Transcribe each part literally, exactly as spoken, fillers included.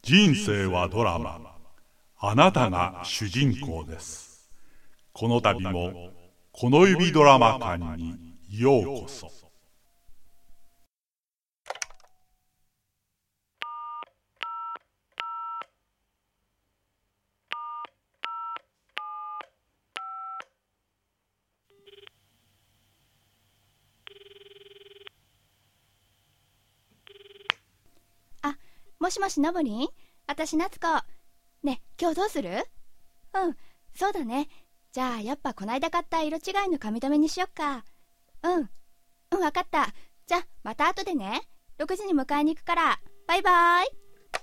人生はドラマ。あなたが主人公です。この度もこの指ドラマ館にようこそ。 あ、もしもしのぶりん、あたし夏子。ね、今日どうする？うん、そうだね。じゃあやっぱこないだ買った色違いの髪留めにしよっか。うんうん、わかった。じゃあまた後でね。ろくじに迎えに行くから。バイバイ。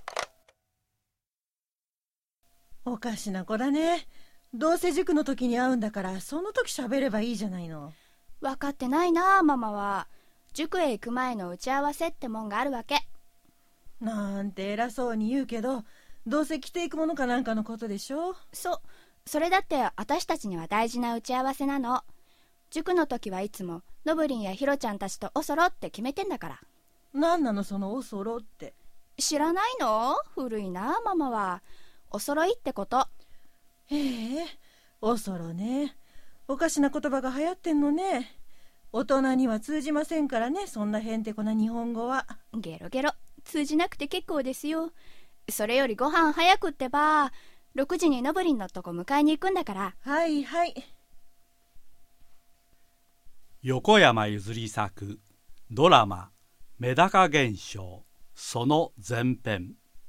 おかしな子だね。どうせ塾の時に会うんだからその時喋ればいいじゃないの。 分かってないな、ママは。塾へ行く前の打ち合わせってもんがあるわけ。 なんて偉そうに言うけど、どうせ着ていくものかなんかのことでしょ。 そ、それだって私たちには大事な打ち合わせなの。塾の時はいつものぶりんやひろちゃんたちとおそろって決めてんだから。 なんなのそのおそろって。 知らないの？古いな、ママは。おそろいってこと。 へえ、おそろね。おかしな言葉が流行ってんのね。大人には通じませんからね、そんなへんてこな日本語は。 ゲロゲロ、通じなくて結構ですよ。それよりご飯早くってば。ろくじにのぶりんのとこ迎えに行くんだから。 はいはい。 横山ゆずり作ドラマ「メダカ現象」その前編。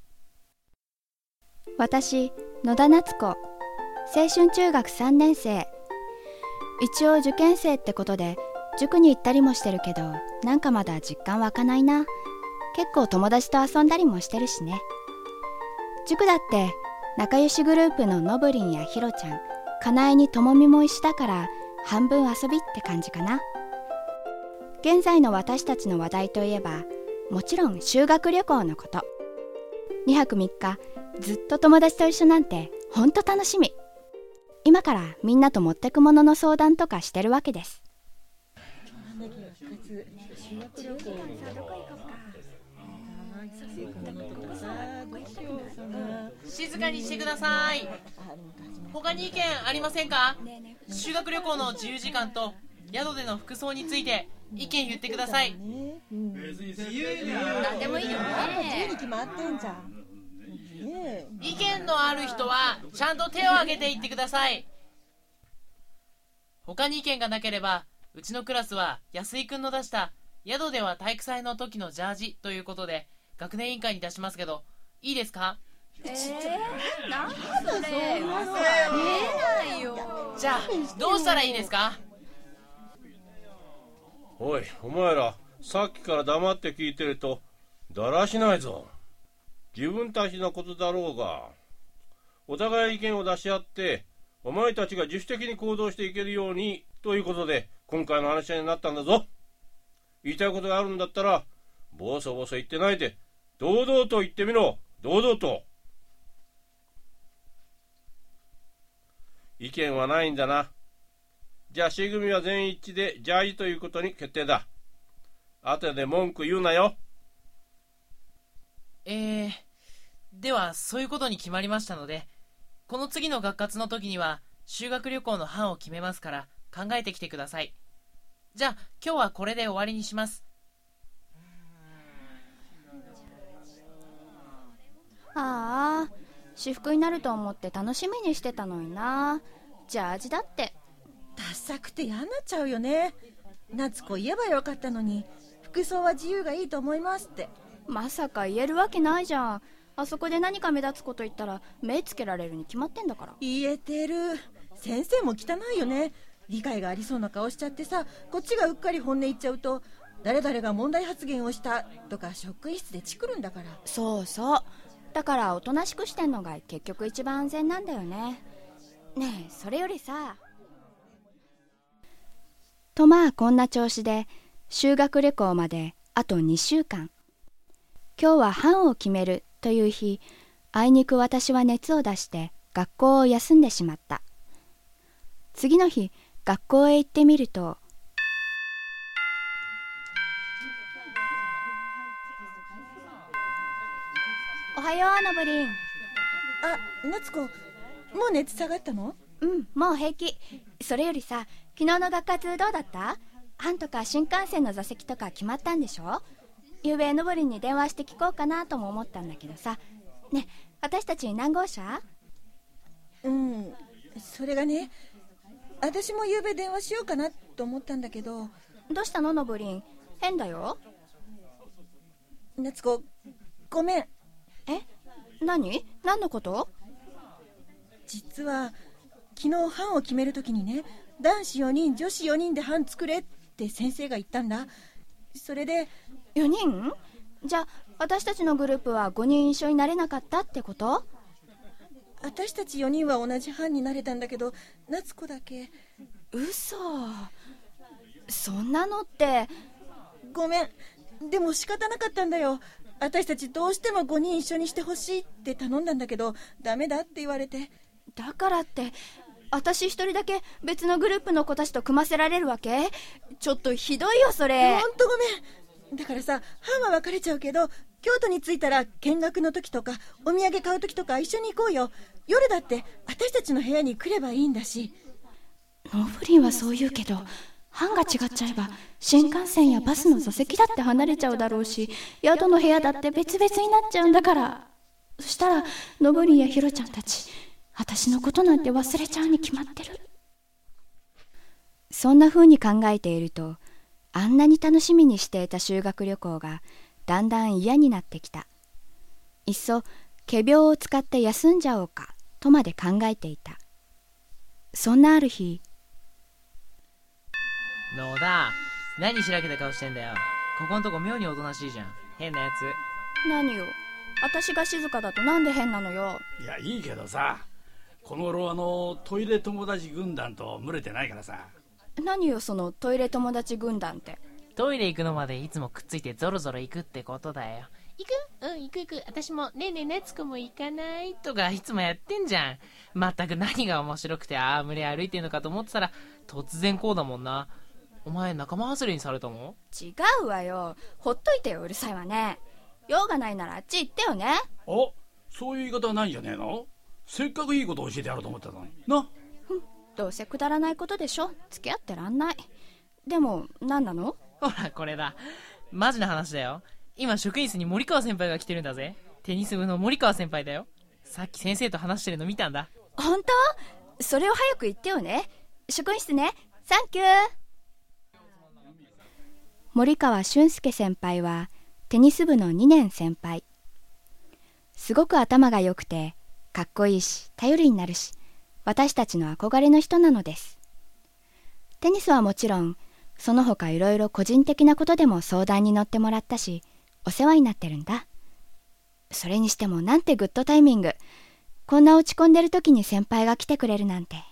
私、野田夏子、青春中学さんねん生。一応受験生ってことで塾に行ったりもしてるけど、なんかまだ実感湧かないな。結構友達と遊んだりもしてるしね。塾だって仲良しグループののぶりんやひろちゃん、かなえにともみも一緒だから半分遊びって感じかな。現在の私たちの話題といえば、もちろん修学旅行のこと。にはくみっかずっと友達と一緒なんてほんと楽しみ。今からみんなと持ってくものの相談とかしてるわけです。 静かにしてください。他に意見ありませんか？修学旅行の自由時間と宿での服装について意見言ってください。 何でもいいよ自由に決まってんじゃん。 意見のある人はちゃんと手を挙げて言ってください。他に意見がなければ、うちのクラスは安井くんの出した宿では体育祭の時のジャージということで学年委員会に出しますけど、いいですか？ えー、なんそれ、見えないよ。 じゃあどうしたらいいですか？ おい、お前らさっきから黙って聞いてるとだらしないぞ。自分たちのことだろうが、お互い意見を出し合ってお前たちが自主的に行動していけるようにということで今回の話し合いになったんだぞ。言いたいことがあるんだったらボソボソ言ってないで堂々と言ってみろ。堂々と。意見はないんだな。じゃあ C 組は全員一致でジャージということに決定だ。後で文句言うなよ。 えー、ではそういうことに決まりましたので、この次の学活の時には修学旅行の班を決めますから考えてきてください。じゃあ今日はこれで終わりにします。 ああ、私服になると思って楽しみにしてたのにな。ジャージだってダサくて嫌になっちゃうよね。夏子言えばよかったのに、服装は自由がいいと思いますって。 まさか言えるわけないじゃん。あそこで何か目立つこと言ったら目つけられるに決まってんだから。 言えてる。先生も汚いよね。理解がありそうな顔しちゃってさ、こっちがうっかり本音言っちゃうと、誰々が問題発言をしたとか職員室でチクるんだから。 そうそう、だからおとなしくしてんのが結局一番安全なんだよね。ねえ、それよりさ。とまあこんな調子で修学旅行まであとにしゅうかん。今日は班を決めるという日、あいにく私は熱を出して学校を休んでしまった。次の日学校へ行ってみると、 おはようのぶりん。 あ、夏子、もう熱下がったの？ うん、もう平気。それよりさ、昨日の学活どうだった？班とか新幹線の座席とか決まったんでしょ？ゆうべのぶりんに電話して聞こうかなとも思ったんだけどさ。ね、私たち何号車？ うん、それがね、私もゆうべ電話しようかなと思ったんだけど。 どうしたののぶりん？変だよ。 夏子、ごめん。 え？何？何のこと？ 実は昨日班を決めるときにね、男子よにん女子よにんで班作れって先生が言ったんだ。それでよにん？じゃあ私たちのグループはごにん一緒になれなかったってこと？ 私たちよにんは同じ班になれたんだけど、夏子だけ。 嘘。そんなのって。 ごめん、でも仕方なかったんだよ。私たちどうしてもごにん一緒にしてほしいって頼んだんだけど、ダメだって言われて。 だからって私一人だけ別のグループの子たちと組ませられるわけ？ちょっとひどいよそれ。 ほんとごめん。だからさ、班は別れちゃうけど、京都に着いたら見学の時とかお土産買う時とか一緒に行こうよ。夜だって私たちの部屋に来ればいいんだし。 ノブリンはそう言うけど、班が違っちゃえば新幹線やバスの座席だって離れちゃうだろうし、宿の部屋だって別々になっちゃうんだから。そしたらノブリンやヒロちゃんたち、私のことなんて忘れちゃうに決まってる。そんな風に考えていると、あんなに楽しみにしていた修学旅行がだんだん嫌になってきた。いっそ仮病を使って休んじゃおうかとまで考えていた。そんなある日、 野田、何しらけた顔してんだよ。ここんとこ妙におとなしいじゃん。変なやつ。 何よ、私が静かだとなんで変なのよ。 いや、いいけどさ、この頃あのトイレ友達軍団と群れてないからさ。 何よそのトイレ友達軍団って。 トイレ行くのまでいつもくっついてゾロゾロ行くってことだよ。行く？うん、行く行く。私もねえねえ夏子も行かないとかいつもやってんじゃん。まったく何が面白くてああ群れ歩いてんのかと思ってたら突然こうだもんな。お前仲間外れにされたの？ 違うわよ、ほっといてよ、うるさいわね。用がないならあっち行ってよね。 お、そういう言い方はないんじゃねえの？せっかくいいこと教えてやろうと思ったのにな。 どうせくだらないことでしょ、付き合ってらんない。でも何なの？ ほらこれだ、マジな話だよ。今職員室に森川先輩が来てるんだぜ。テニス部の森川先輩だよ。さっき先生と話してるの見たんだ。 本当？それを早く言ってよね。職員室ね。サンキュー。森川俊介先輩はテニス部のにねん先輩。すごく頭が良くてかっこいいし頼りになるし、私たちの憧れの人なのです。テニスはもちろん、その他いろいろ個人的なことでも相談に乗ってもらったし、お世話になってるんだ。それにしてもなんてグッドタイミング。こんな落ち込んでる時に先輩が来てくれるなんて。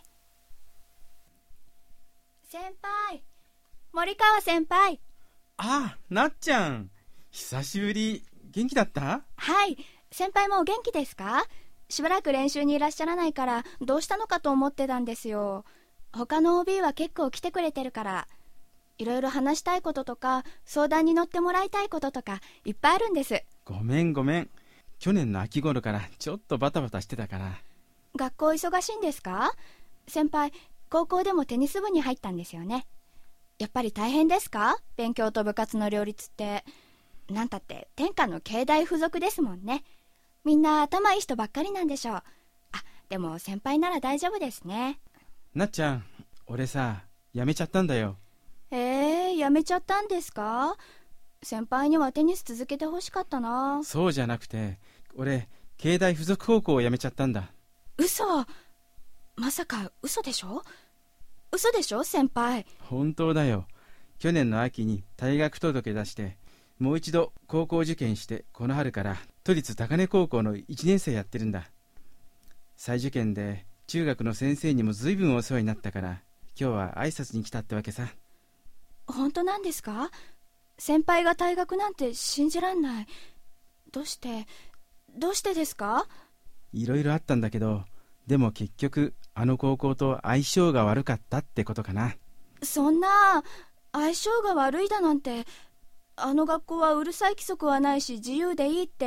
先輩、森川先輩。 ああ、なっちゃん、久しぶり。元気だった？ はい、先輩もお元気ですか？しばらく練習にいらっしゃらないからどうしたのかと思ってたんですよ。他の オービー は結構来てくれてるから、いろいろ話したいこととか相談に乗ってもらいたいこととかいっぱいあるんです。 ごめんごめん、去年の秋頃からちょっとバタバタしてたから。 学校忙しいんですか？先輩、高校でもテニス部に入ったんですよね。やっぱり大変ですか？勉強と部活の両立って。なんたって天下の慶大附属ですもんね。みんな頭いい人ばっかりなんでしょう。あ、でも先輩なら大丈夫ですね。 なっちゃん、俺さ、辞めちゃったんだよ。 えー、辞めちゃったんですか？先輩にはテニス続けてほしかったな。 そうじゃなくて、俺慶大附属高校を辞めちゃったんだ。 嘘？まさか嘘でしょ？嘘でしょ先輩？ 本当だよ。去年の秋に退学届出して、もう一度高校受験して、この春から都立高根高校のいちねん生やってるんだ。再受験で中学の先生にもずいぶんお世話になったから、今日は挨拶に来たってわけさ。 本当なんですか？先輩が退学なんて信じらんない。どうしてどうしてですか？ いろいろあったんだけど、でも結局あの高校と相性が悪かったってことかな。 そんな、相性が悪いだなんて。あの学校はうるさい規則はないし自由でいいって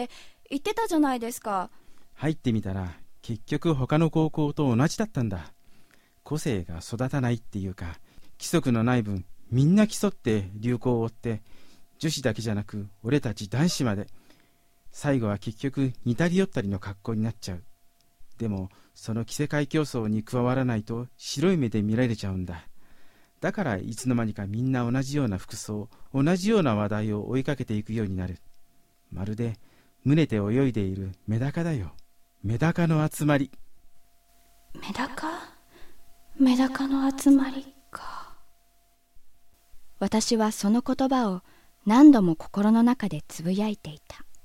言ってたじゃないですか。 入ってみたら結局他の高校と同じだったんだ。個性が育たないっていうか、規則のない分みんな競って流行を追って、女子だけじゃなく俺たち男子まで、最後は結局似たり寄ったりの格好になっちゃう。でもその着せ替え競争に加わらないと白い目で見られちゃうんだ。だからいつの間にかみんな同じような服装、同じような話題を追いかけていくようになる。まるで群れて泳いでいるメダカだよ。メダカの集まり。 メダカメダカの集まりか。私はその言葉を何度も心の中でつぶやいていた。